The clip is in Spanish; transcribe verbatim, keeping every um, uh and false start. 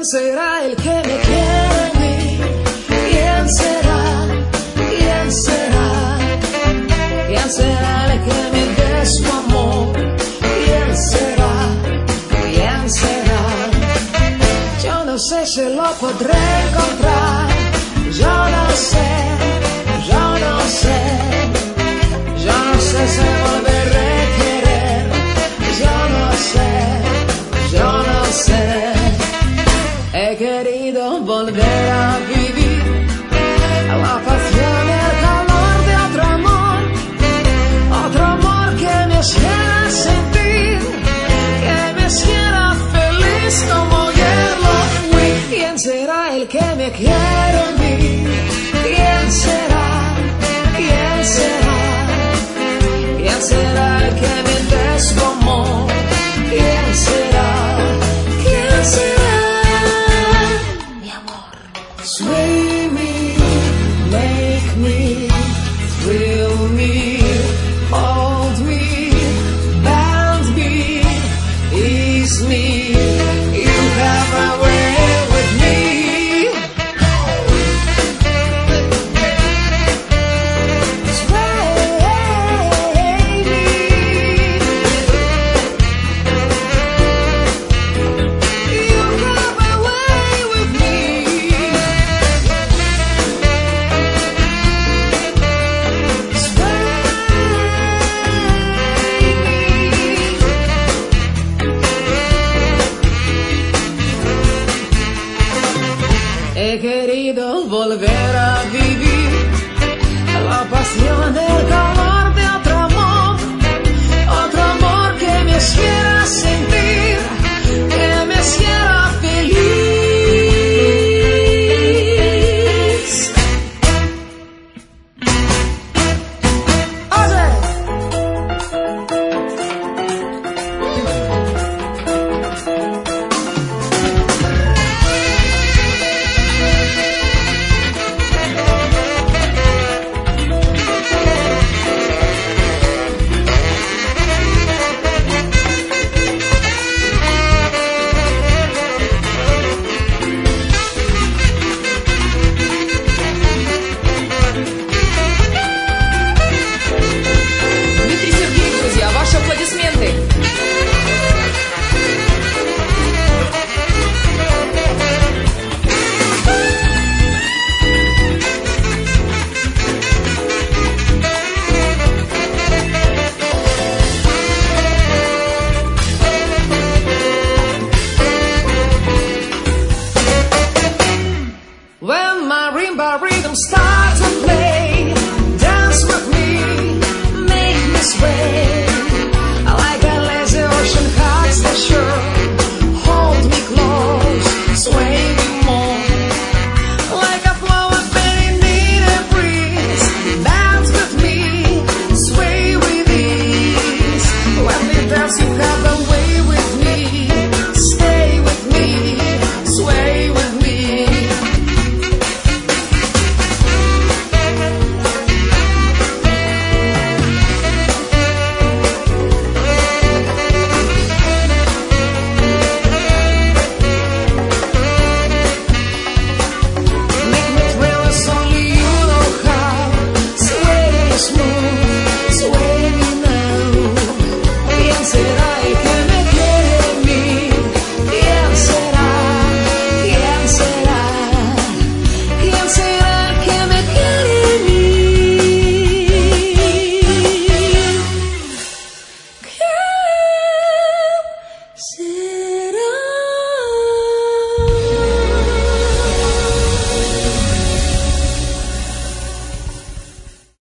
¿Quién será el que me quiere a mí? ¿Quién será? ¿Quién será? ¿Quién será el que me dé su amor? ¿Quién será? ¿Quién será? Yo no sé si lo podré encontrar. Yo no sé, yo no sé. Yo no sé si volveré a querer. Yo no sé, yo no sé. He querido volver a vivir la pasión y el calor de otro amor, otro amor que me hiciera sentir, que me hiciera feliz como yo lo fui. ¿Quién será el que me quiere a mí? ¿Quién será? ¿Quién será? ¿Quién será el que me dé su amor? ¿Quién será? ¿Quién será? Sway me, make me, thrill me, hold me, bound me, ease me.